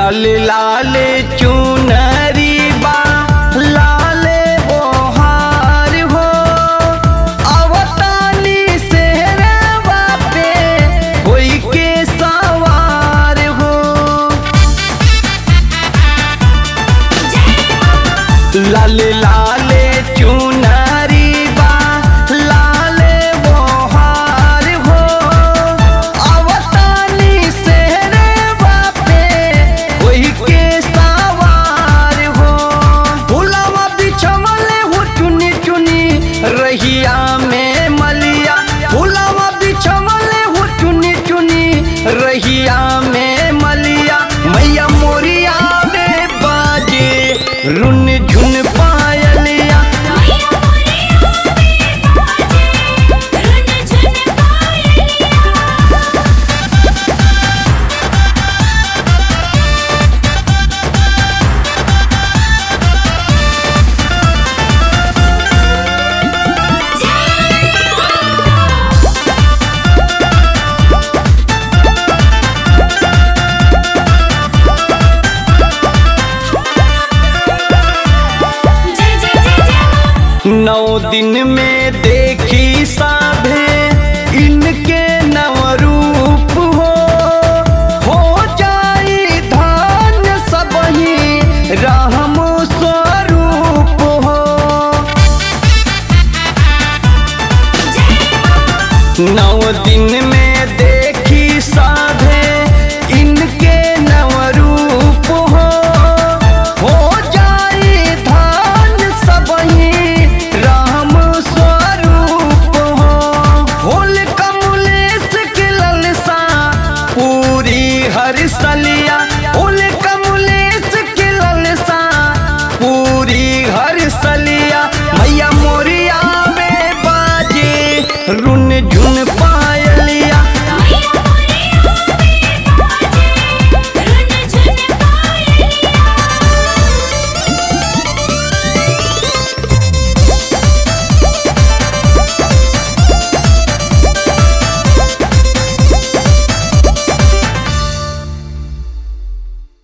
लाल लाल चुनरी बा लाल ओहार हो अवतानी सेहरवा पे कोई के सवार हो। लाल लाल चुनरी बा लाल ओहार हो अवतानी सेहरवा पे कोई के सवार हो। फुलवा बिछवले हो चुनी चुनी रहिया में मलिया फुलवा बिछवले हो चुनी चुनी रहिया में मलिया मैया मोरिया में बाजे रुन झुन पायलिया। नौ दिन में देखी साभे इनके नव रूप हो जाई धान सबही राह